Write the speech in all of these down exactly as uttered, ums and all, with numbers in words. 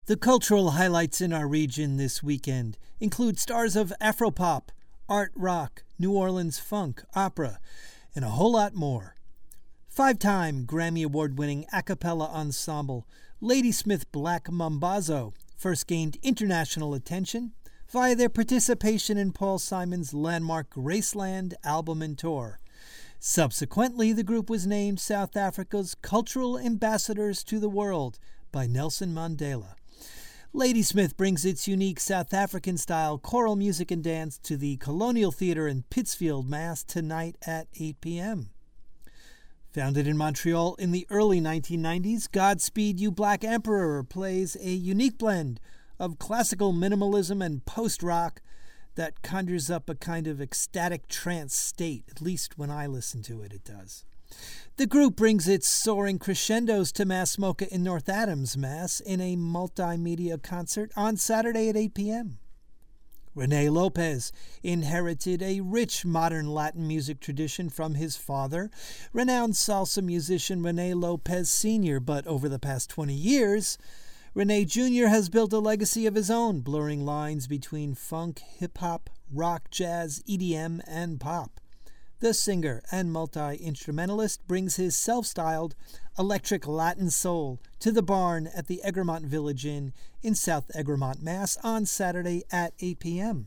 The cultural highlights in our region this weekend include stars of Afropop, art rock, New Orleans funk, opera, and a whole lot more. Five-time Grammy Award-winning a cappella ensemble Ladysmith Black Mambazo first gained international attention via their participation in Paul Simon's landmark Graceland album and tour. Subsequently, the group was named South Africa's Cultural Ambassadors to the World by Nelson Mandela. Ladysmith brings its unique South African-style choral music and dance to the Colonial Theatre in Pittsfield, Mass. Tonight at eight p.m. Founded in Montreal in the early nineteen nineties, Godspeed You Black Emperor plays a unique blend of classical minimalism and post-rock that conjures up a kind of ecstatic trance state, at least when I listen to it, it does. The group brings its soaring crescendos to Mass Mocha in North Adams, Mass. In a multimedia concert on Saturday at eight p.m. Rene Lopez inherited a rich modern Latin music tradition from his father, renowned salsa musician Rene Lopez Senior, but over the past twenty years, Rene Junior has built a legacy of his own, blurring lines between funk, hip-hop, rock, jazz, E D M, and pop. The singer and multi-instrumentalist brings his self-styled electric Latin soul to the barn at the Egremont Village Inn in South Egremont, Mass. On Saturday at eight p.m.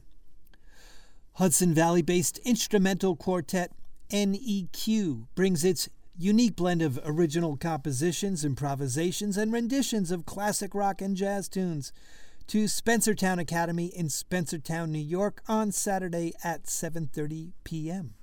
Hudson Valley-based instrumental quartet N E Q brings its unique blend of original compositions, improvisations, and renditions of classic rock and jazz tunes to Spencertown Academy in Spencertown, New York on Saturday at seven thirty p.m.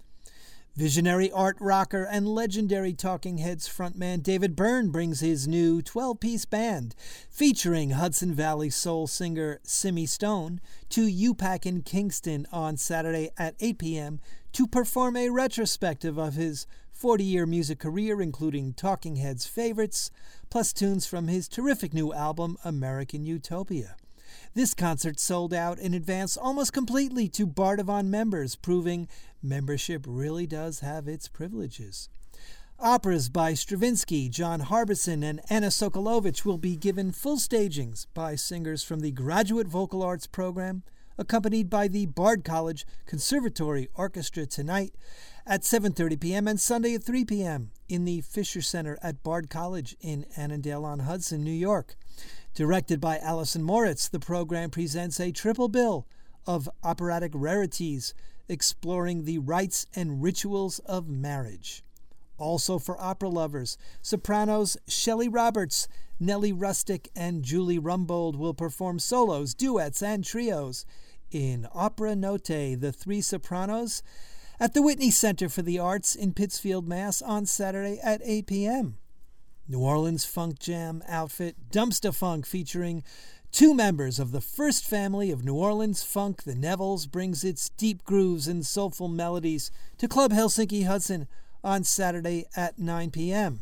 Visionary art rocker and legendary Talking Heads frontman David Byrne brings his new twelve-piece band featuring Hudson Valley soul singer Simi Stone to U PAC in Kingston on Saturday at eight p.m. to perform a retrospective of his forty-year music career, including Talking Heads favorites, plus tunes from his terrific new album, American Utopia. This concert sold out in advance almost completely to Bardavon members, proving membership really does have its privileges. Operas by Stravinsky, John Harbison, and Anna Sokolovich will be given full stagings by singers from the Graduate Vocal Arts program, accompanied by the Bard College Conservatory Orchestra tonight at seven thirty p.m. and Sunday at three p.m. in the Fisher Center at Bard College in Annandale-on-Hudson, New York. Directed by Alison Moritz, the program presents a triple bill of operatic rarities exploring the rites and rituals of marriage. Also for opera lovers, sopranos Shelley Roberts, Nellie Rustick, and Julie Rumbold will perform solos, duets, and trios in Opera Notte, The Three Sopranos, at the Whitney Center for the Arts in Pittsfield, Mass. On Saturday at eight p.m. New Orleans funk jam outfit Dumpsta Funk, featuring two members of the first family of New Orleans funk, the Nevilles, brings its deep grooves and soulful melodies to Club Helsinki Hudson on Saturday at nine p.m.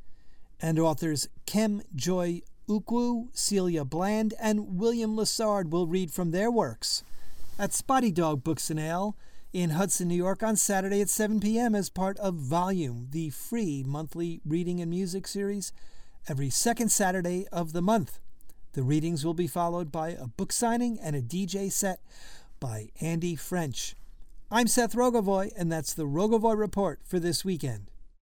And authors Kem Joy Ukwu, Celia Bland, and William Lassard will read from their works at Spotty Dog Books and Ale in Hudson, New York on Saturday at seven p.m. as part of Volume, the free monthly reading and music series every second Saturday of the month. The readings will be followed by a book signing and a D J set by Andy French. I'm Seth Rogovoy, and that's the Rogovoy Report for this weekend.